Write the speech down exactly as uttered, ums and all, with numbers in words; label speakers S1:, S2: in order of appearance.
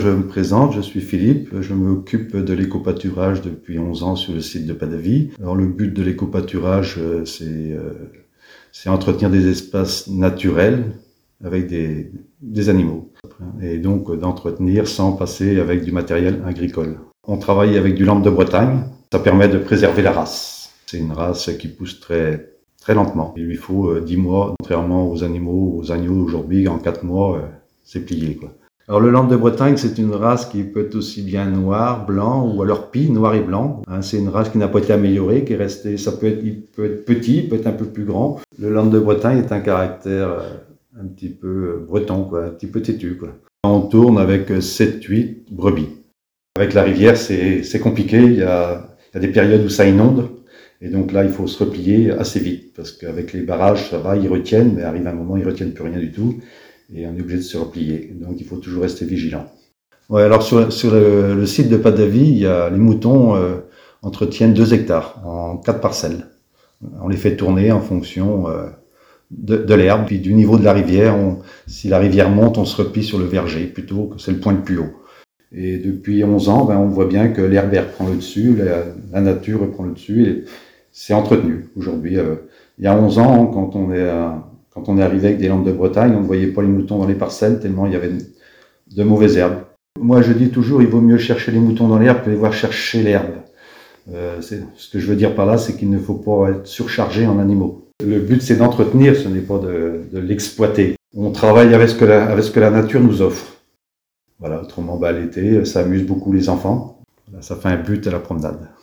S1: Je me présente, je suis Philippe, je m'occupe de l'éco-pâturage depuis onze ans sur le site de Padavie. Alors le but de l'éco-pâturage, c'est euh, c'est entretenir des espaces naturels avec des, des animaux. Et donc d'entretenir sans passer avec du matériel agricole. On travaille avec du lampe de Bretagne, ça permet de préserver la race. C'est une race qui pousse très, très lentement. Il lui faut dix mois, contrairement aux animaux, aux agneaux aujourd'hui, en quatre mois, c'est plié, quoi. Alors le lampe de Bretagne, c'est une race qui peut être aussi bien noir, blanc ou alors pie, noir et blanc. Hein, c'est une race qui n'a pas été améliorée, qui est restée. Ça peut être, il peut être petit, il peut être un peu plus grand. Le lampe de Bretagne est un caractère euh, un petit peu euh, breton, quoi, un petit peu têtu, quoi. On tourne avec sept huit brebis. Avec la rivière, c'est, c'est compliqué. Il y, a, il y a des périodes où ça inonde. Et donc là, il faut se replier assez vite. Parce qu'avec les barrages, ça va, ils retiennent. Mais arrive un moment, ils ne retiennent plus rien du tout. Et on est obligé de se replier. Donc il faut toujours rester vigilant. Ouais, alors sur, sur le, le site de Padavie, il y a, les moutons euh, entretiennent deux hectares en quatre parcelles. On les fait tourner en fonction euh, de, de l'herbe. Puis du niveau de la rivière, on, si la rivière monte, on se replie sur le verger plutôt que c'est le point le plus haut. Et depuis onze ans, ben, on voit bien que l'herbe reprend le dessus, la, la nature reprend le dessus et c'est entretenu aujourd'hui. Euh, il y a onze ans, quand on est, euh, quand on est arrivé avec des lampes de Bretagne, on ne voyait pas les moutons dans les parcelles tellement il y avait de mauvaises herbes. Moi, je dis toujours, il vaut mieux chercher les moutons dans l'herbe que les voir chercher l'herbe. Euh, c'est, ce que je veux dire par là, c'est qu'il ne faut pas être surchargé en animaux. Le but, c'est d'entretenir, ce n'est pas de, de l'exploiter. On travaille avec ce que la, avec ce que la nature nous offre. Voilà, autrement, bah, l'été, ça amuse beaucoup les enfants. Ça fait un but à la promenade.